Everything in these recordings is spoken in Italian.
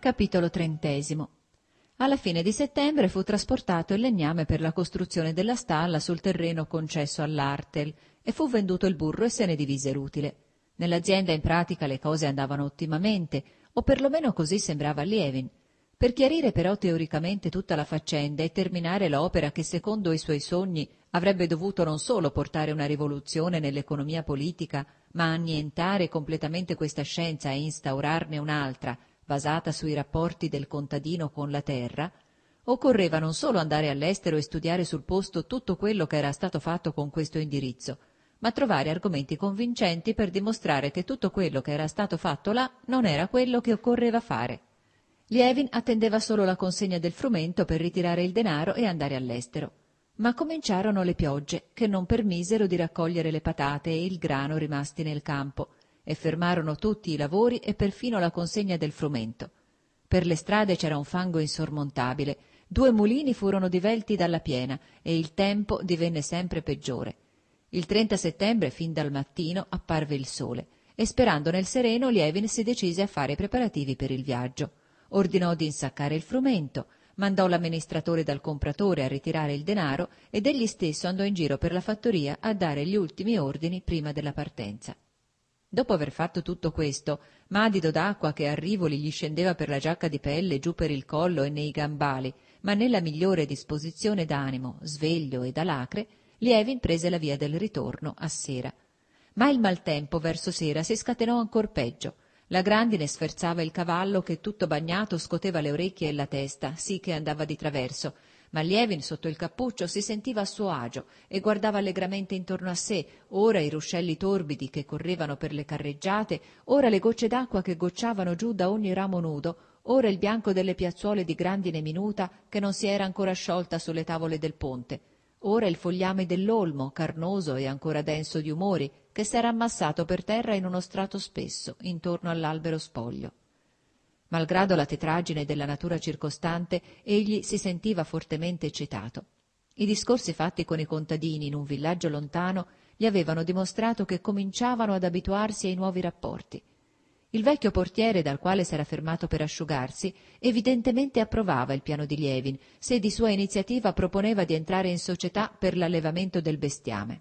Capitolo 30. Alla fine di settembre fu trasportato il legname per la costruzione della stalla sul terreno concesso all'Artel e fu venduto il burro e se ne divise l'utile. Nell'azienda in pratica le cose andavano ottimamente, o perlomeno così sembrava a Lievin. Per chiarire però teoricamente tutta la faccenda e terminare l'opera che secondo i suoi sogni avrebbe dovuto non solo portare una rivoluzione nell'economia politica, ma annientare completamente questa scienza e instaurarne un'altra, basata sui rapporti del contadino con la terra, occorreva non solo andare all'estero e studiare sul posto tutto quello che era stato fatto con questo indirizzo, ma trovare argomenti convincenti per dimostrare che tutto quello che era stato fatto là non era quello che occorreva fare. Lievin attendeva solo la consegna del frumento per ritirare il denaro e andare all'estero. Ma cominciarono le piogge, che non permisero di raccogliere le patate e il grano rimasti nel campo, e fermarono tutti i lavori e perfino la consegna del frumento. Per le strade c'era un fango insormontabile, 2 mulini furono divelti dalla piena e il tempo divenne sempre peggiore. Il 30 settembre, fin dal mattino, apparve il sole, e sperando nel sereno Lievin si decise a fare i preparativi per il viaggio. Ordinò di insaccare il frumento, mandò l'amministratore dal compratore a ritirare il denaro ed egli stesso andò in giro per la fattoria a dare gli ultimi ordini prima della partenza. Dopo aver fatto tutto questo, madido d'acqua che a rivoli gli scendeva per la giacca di pelle giù per il collo e nei gambali, ma nella migliore disposizione d'animo, sveglio ed alacre, Lievin prese la via del ritorno a sera. Ma il maltempo verso sera si scatenò ancor peggio. La grandine sferzava il cavallo che tutto bagnato scoteva le orecchie e la testa, sì che andava di traverso, ma Lievin sotto il cappuccio si sentiva a suo agio e guardava allegramente intorno a sé, ora i ruscelli torbidi che correvano per le carreggiate, ora le gocce d'acqua che gocciavano giù da ogni ramo nudo, ora il bianco delle piazzuole di grandine minuta che non si era ancora sciolta sulle tavole del ponte, ora il fogliame dell'olmo, carnoso e ancora denso di umori, che s'era ammassato per terra in uno strato spesso, intorno all'albero spoglio. Malgrado la tetraggine della natura circostante, egli si sentiva fortemente eccitato. I discorsi fatti con i contadini in un villaggio lontano gli avevano dimostrato che cominciavano ad abituarsi ai nuovi rapporti. Il vecchio portiere dal quale s'era fermato per asciugarsi evidentemente approvava il piano di Lievin, se di sua iniziativa proponeva di entrare in società per l'allevamento del bestiame.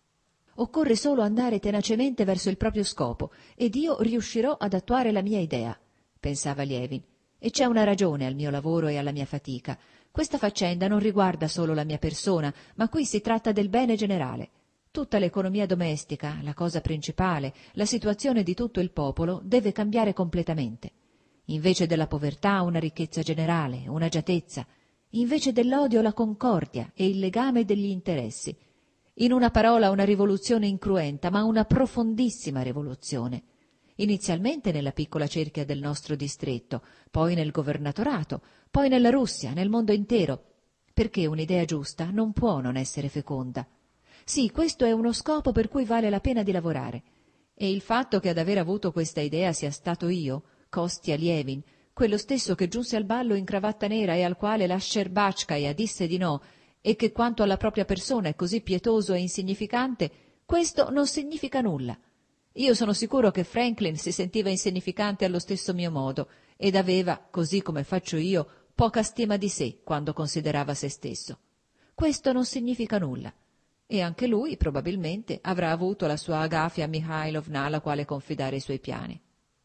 Occorre solo andare tenacemente verso il proprio scopo ed io riuscirò ad attuare la mia idea, pensava Lievin, e c'è una ragione al mio lavoro e alla mia fatica. Questa faccenda non riguarda solo la mia persona, ma qui si tratta del bene generale. Tutta l'economia domestica, la cosa principale, la situazione di tutto il popolo deve cambiare completamente. Invece della povertà una ricchezza generale, un'agiatezza, invece dell'odio la concordia e il legame degli interessi. In una parola una rivoluzione incruenta, ma una profondissima rivoluzione. Inizialmente nella piccola cerchia del nostro distretto, poi nel governatorato, poi nella Russia, nel mondo intero, perché un'idea giusta non può non essere feconda. Sì, questo è uno scopo per cui vale la pena di lavorare. E il fatto che ad aver avuto questa idea sia stato io, Kostya Lievin, quello stesso che giunse al ballo in cravatta nera e al quale la Scerbatskaja disse di no, e che quanto alla propria persona è così pietoso e insignificante, questo non significa nulla. Io sono sicuro che Franklin si sentiva insignificante allo stesso mio modo ed aveva, così come faccio io, poca stima di sé quando considerava se stesso. Questo non significa nulla. E anche lui, probabilmente, avrà avuto la sua Agafia Mikhailovna alla quale confidare i suoi piani.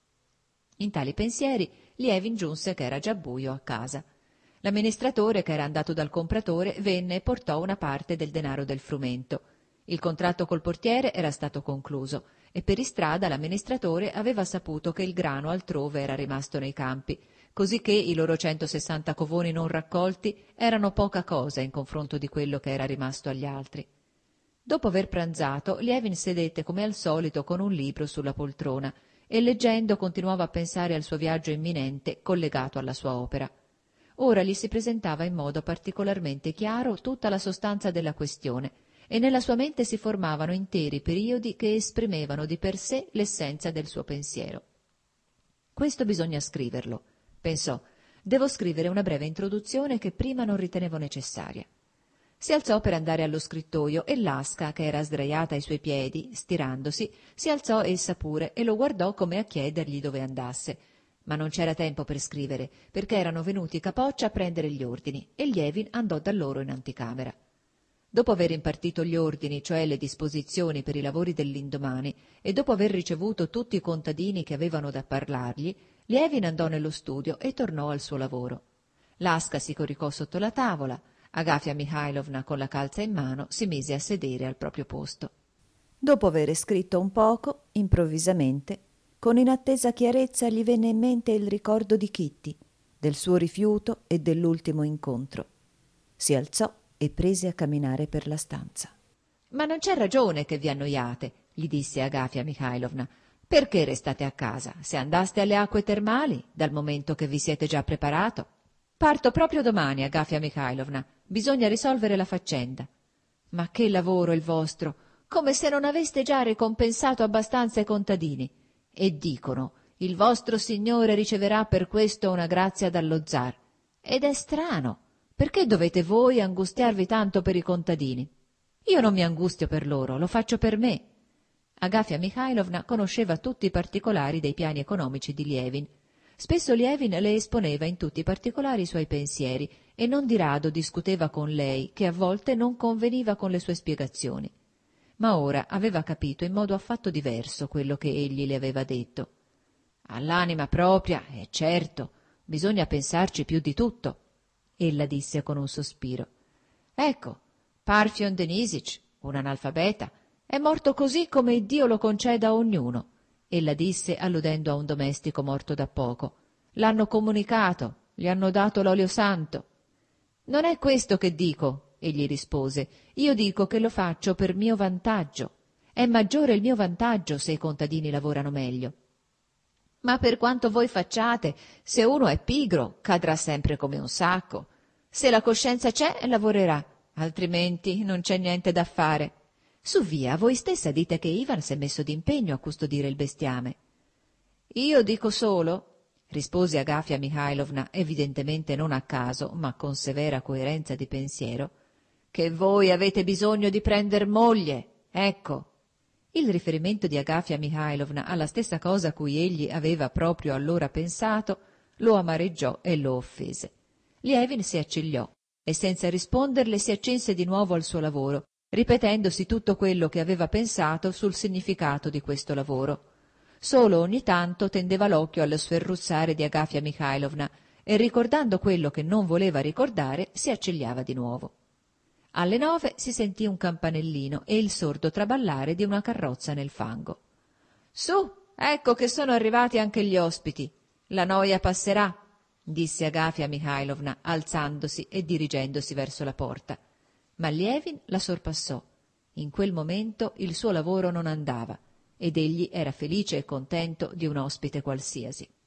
In tali pensieri Lievin giunse che era già buio a casa. L'amministratore, che era andato dal compratore, venne e portò una parte del denaro del frumento. Il contratto col portiere era stato concluso e per istrada l'amministratore aveva saputo che il grano altrove era rimasto nei campi, cosicché i loro 160 covoni non raccolti erano poca cosa in confronto di quello che era rimasto agli altri. Dopo aver pranzato, Lievin sedette come al solito con un libro sulla poltrona e leggendo continuava a pensare al suo viaggio imminente collegato alla sua opera. Ora gli si presentava in modo particolarmente chiaro tutta la sostanza della questione e nella sua mente si formavano interi periodi che esprimevano di per sé l'essenza del suo pensiero. Questo bisogna scriverlo, pensò. Devo scrivere una breve introduzione che prima non ritenevo necessaria. Si alzò per andare allo scrittoio e Laska, che era sdraiata ai suoi piedi, stirandosi, si alzò essa pure e lo guardò come a chiedergli dove andasse. Ma non c'era tempo per scrivere, perché erano venuti i Capoccia a prendere gli ordini e Lievin andò da loro in anticamera. Dopo aver impartito gli ordini, cioè le disposizioni per i lavori dell'indomani, e dopo aver ricevuto tutti i contadini che avevano da parlargli, Lievin andò nello studio e tornò al suo lavoro. Laska si coricò sotto la tavola, Agafia Mikhailovna con la calza in mano si mise a sedere al proprio posto. Dopo aver scritto un poco, improvvisamente, con inattesa chiarezza gli venne in mente il ricordo di Kitty, del suo rifiuto e dell'ultimo incontro. Si alzò e prese a camminare per la stanza. «Ma non c'è ragione che vi annoiate», gli disse Agafia Mikhailovna. «Perché restate a casa? Se andaste alle acque termali, dal momento che vi siete già preparato». «Parto proprio domani, Agafia Mikhailovna. Bisogna risolvere la faccenda». «Ma che lavoro il vostro! Come se non aveste già ricompensato abbastanza i contadini. E dicono, il vostro signore riceverà per questo una grazia dallo zar. Ed è strano. Perché dovete voi angustiarvi tanto per i contadini? Io non mi angustio per loro, lo faccio per me». Agafia Mikhailovna conosceva tutti i particolari dei piani economici di Lievin. Spesso Lievin le esponeva in tutti i particolari i suoi pensieri e non di rado discuteva con lei, che a volte non conveniva con le sue spiegazioni. Ma ora aveva capito in modo affatto diverso quello che egli le aveva detto. «All'anima propria, è certo, bisogna pensarci più di tutto», ella disse con un sospiro. «Ecco, Parfion Denisic, un analfabeta, è morto così come Dio lo conceda a ognuno», ella disse alludendo a un domestico morto da poco. «L'hanno comunicato, gli hanno dato l'olio santo». «Non è questo che dico», egli rispose. «Io dico che lo faccio per mio vantaggio. È maggiore il mio vantaggio se i contadini lavorano meglio». «Ma per quanto voi facciate, se uno è pigro, cadrà sempre come un sacco. Se la coscienza c'è, lavorerà, altrimenti non c'è niente da fare. Su via, voi stessa dite che Ivan s'è messo d'impegno a custodire il bestiame». «Io dico solo», rispose Agafia Mikhailovna, evidentemente non a caso, ma con severa coerenza di pensiero, «che voi avete bisogno di prender moglie, ecco». Il riferimento di Agafia Mikhailovna alla stessa cosa a cui egli aveva proprio allora pensato lo amareggiò e lo offese. Lievin si accigliò e senza risponderle si accinse di nuovo al suo lavoro, ripetendosi tutto quello che aveva pensato sul significato di questo lavoro. Solo ogni tanto tendeva l'occhio allo sferruzzare di Agafia Mikhailovna e, ricordando quello che non voleva ricordare, si accigliava di nuovo. Alle 9 si sentì un campanellino e il sordo traballare di una carrozza nel fango. «Su, ecco che sono arrivati anche gli ospiti. La noia passerà», disse Agafia Mikhailovna, alzandosi e dirigendosi verso la porta. Ma Lievin la sorpassò. In quel momento il suo lavoro non andava ed egli era felice e contento di un ospite qualsiasi.